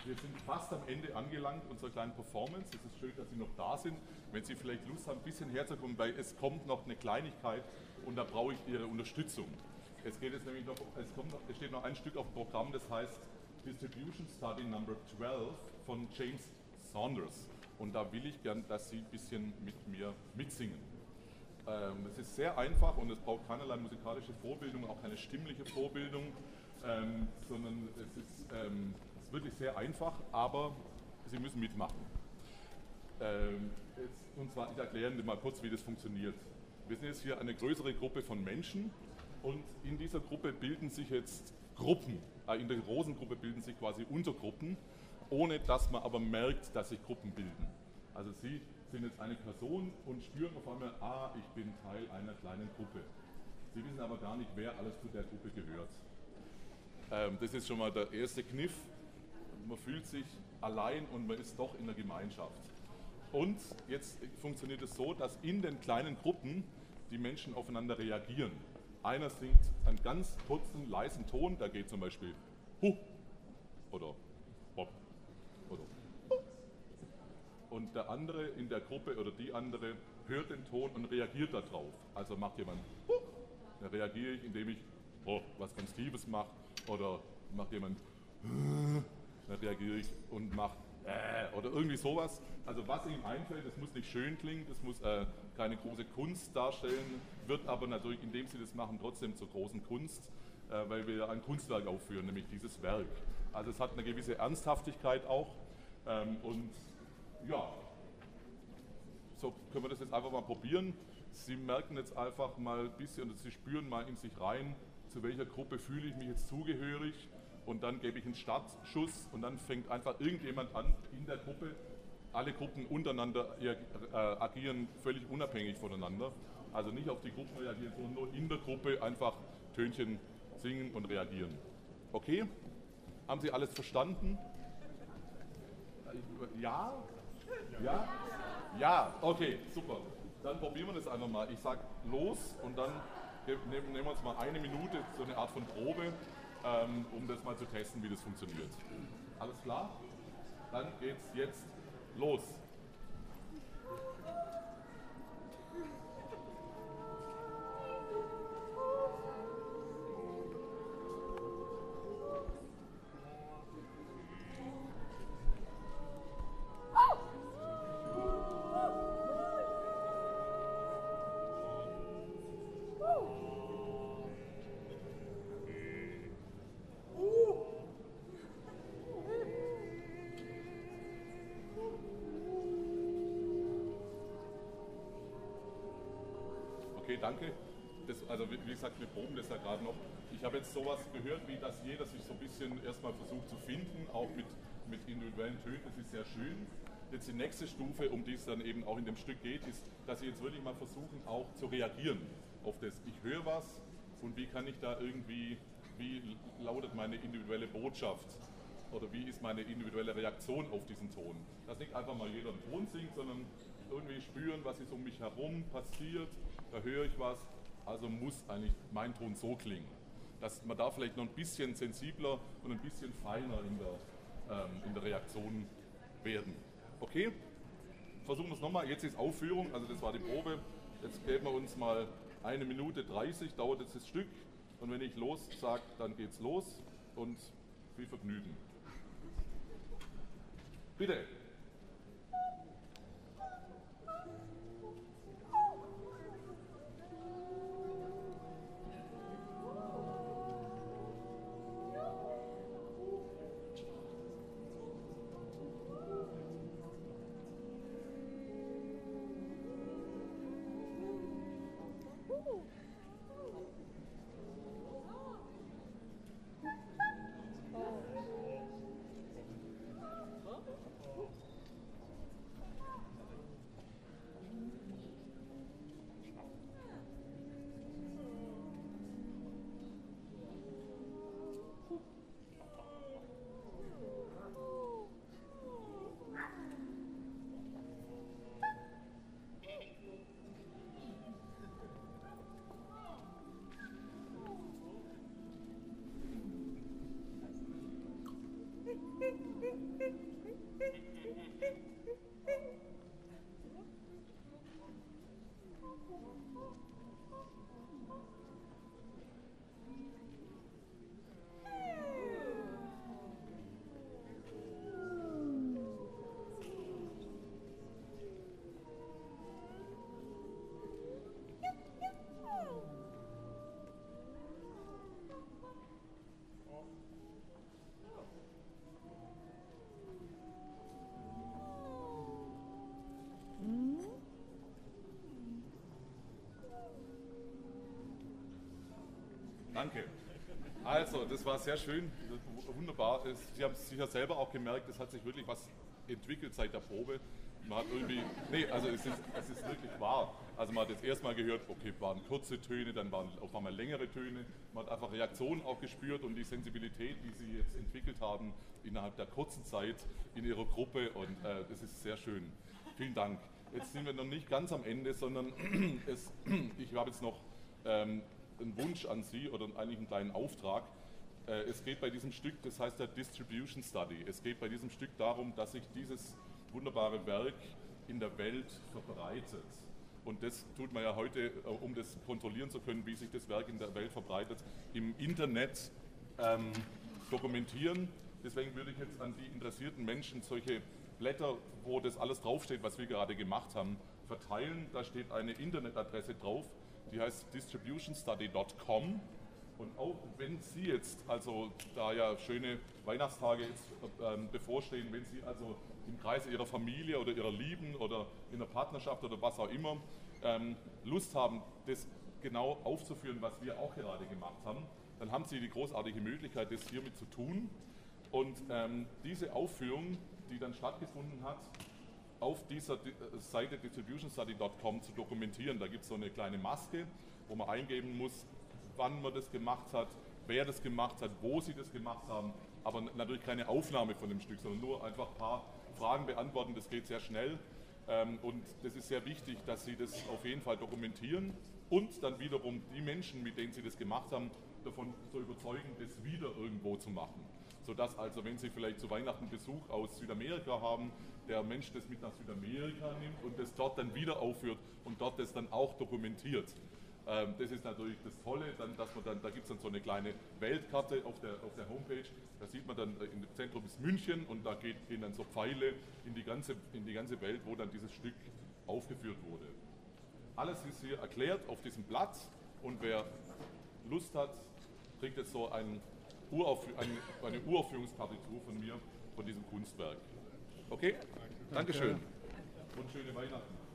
Wir sind fast am Ende angelangt unserer kleinen Performance. Es ist schön, dass Sie noch da sind. Wenn Sie vielleicht Lust haben, ein bisschen herzukommen, weil es kommt noch eine Kleinigkeit und da brauche ich Ihre Unterstützung. Es geht jetzt nämlich noch, es steht noch ein Stück auf dem Programm, das heißt Distribution Study Number 12 von James Saunders. Und da will ich gern, dass Sie ein bisschen mit mir mitsingen. Es ist sehr einfach und es braucht keinerlei musikalische Vorbildung, auch keine stimmliche Vorbildung, sondern es ist wirklich sehr einfach, aber Sie müssen mitmachen. Und zwar, ich erkläre Ihnen mal kurz, wie das funktioniert. Wir sind jetzt hier eine größere Gruppe von Menschen und in dieser Gruppe bilden sich jetzt Gruppen. In der großen Gruppe bilden sich quasi Untergruppen, ohne dass man aber merkt, dass sich Gruppen bilden. Also Sie sind jetzt eine Person und spüren auf einmal, ich bin Teil einer kleinen Gruppe. Sie wissen aber gar nicht, wer alles zu der Gruppe gehört. Das ist schon mal der erste Kniff. Man fühlt sich allein und man ist doch in der Gemeinschaft. Und jetzt funktioniert es so, dass in den kleinen Gruppen die Menschen aufeinander reagieren. Einer singt einen ganz kurzen, leisen Ton, da geht zum Beispiel Hu oder Bob oder Hu. Und der andere in der Gruppe oder die andere hört den Ton und reagiert darauf. Also macht jemand Hu, dann reagiere ich, indem ich was ganz Tiefes mache, oder macht jemand dann reagiere ich und mache oder irgendwie sowas. Also was ihm einfällt, das muss nicht schön klingen, das muss keine große Kunst darstellen, wird aber natürlich, indem Sie das machen, trotzdem zur großen Kunst, weil wir ein Kunstwerk aufführen, nämlich dieses Werk. Also es hat eine gewisse Ernsthaftigkeit auch und ja, so können wir das jetzt einfach mal probieren. Sie merken jetzt einfach mal ein bisschen, oder Sie spüren mal in sich rein, zu welcher Gruppe fühle ich mich jetzt zugehörig. Und dann gebe ich einen Startschuss und dann fängt einfach irgendjemand an in der Gruppe. Alle Gruppen untereinander agieren völlig unabhängig voneinander. Also nicht auf die Gruppen reagieren, sondern nur in der Gruppe einfach Tönchen singen und reagieren. Okay? Haben Sie alles verstanden? Ja? Ja? Ja, okay, super. Dann probieren wir das einfach mal. Ich sage los und dann nehmen wir uns mal eine Minute, so eine Art von Probe, um das mal zu testen, wie das funktioniert. Alles klar? Dann geht's jetzt los. Okay, danke. Also wie gesagt, wir proben das ja gerade noch. Ich habe jetzt sowas gehört, wie dass jeder sich so ein bisschen erstmal versucht zu finden, auch mit individuellen Tönen, das ist sehr schön. Jetzt die nächste Stufe, um die es dann eben auch in dem Stück geht, ist, dass Sie jetzt wirklich mal versuchen, auch zu reagieren auf das. Ich höre was und wie kann ich da irgendwie, wie lautet meine individuelle Botschaft oder wie ist meine individuelle Reaktion auf diesen Ton. Dass nicht einfach mal jeder einen Ton singt, sondern irgendwie spüren, was ist um mich herum passiert, da höre ich was, also muss eigentlich mein Ton so klingen. Dass man da vielleicht noch ein bisschen sensibler und ein bisschen feiner in der Reaktion werden. Okay? Versuchen wir es nochmal. Jetzt ist Aufführung, also das war die Probe. Jetzt geben wir uns mal 1 Minute 30, dauert jetzt das Stück. Und wenn ich los sage, dann geht's los und viel Vergnügen. Bitte. Danke. Also, das war sehr schön, wunderbar. Sie haben es sicher selber auch gemerkt, es hat sich wirklich was entwickelt seit der Probe. Man hat irgendwie, nee, also es ist wirklich wahr. Also man hat jetzt erstmal gehört, okay, waren kurze Töne, dann waren auf einmal längere Töne. Man hat einfach Reaktionen auch gespürt und die Sensibilität, die Sie jetzt entwickelt haben innerhalb der kurzen Zeit in Ihrer Gruppe, und das ist sehr schön. Vielen Dank. Jetzt sind wir noch nicht ganz am Ende, sondern ich habe jetzt noch einen Wunsch an Sie oder eigentlich einen kleinen Auftrag. Es geht bei diesem Stück, das heißt der Distribution Study, es geht bei diesem Stück darum, dass sich dieses wunderbare Werk in der Welt verbreitet. Und das tut man ja heute, um das kontrollieren zu können, wie sich das Werk in der Welt verbreitet, im Internet dokumentieren. Deswegen würde ich jetzt an die interessierten Menschen solche Blätter, wo das alles draufsteht, was wir gerade gemacht haben, verteilen. Da steht eine Internetadresse drauf, die heißt distributionstudy.com. Und auch wenn Sie jetzt, also da ja schöne Weihnachtstage jetzt bevorstehen, wenn Sie also im Kreise Ihrer Familie oder Ihrer Lieben oder in der Partnerschaft oder was auch immer Lust haben, das genau aufzuführen, was wir auch gerade gemacht haben, dann haben Sie die großartige Möglichkeit, das hiermit zu tun. Und diese Aufführung, die dann stattgefunden hat, auf dieser Seite distributionstudy.com zu dokumentieren. Da gibt es so eine kleine Maske, wo man eingeben muss, wann man das gemacht hat, wer das gemacht hat, wo Sie das gemacht haben, aber natürlich keine Aufnahme von dem Stück, sondern nur einfach ein paar Fragen beantworten. Das geht sehr schnell und das ist sehr wichtig, dass Sie das auf jeden Fall dokumentieren und dann wiederum die Menschen, mit denen Sie das gemacht haben, davon zu überzeugen, das wieder irgendwo zu machen. Sodass also, wenn Sie vielleicht zu Weihnachten Besuch aus Südamerika haben, der Mensch das mit nach Südamerika nimmt und das dort dann wieder aufführt und dort das dann auch dokumentiert. Das ist natürlich das Tolle, dass man dann, da gibt es dann so eine kleine Weltkarte auf der Homepage, da sieht man dann, im Zentrum ist München und da gehen dann so Pfeile in die ganze Welt, wo dann dieses Stück aufgeführt wurde. Alles ist hier erklärt auf diesem Blatt und wer Lust hat, kriegt jetzt so eine Uraufführungspartitur von mir, von diesem Kunstwerk. Okay? Dankeschön und schöne Weihnachten.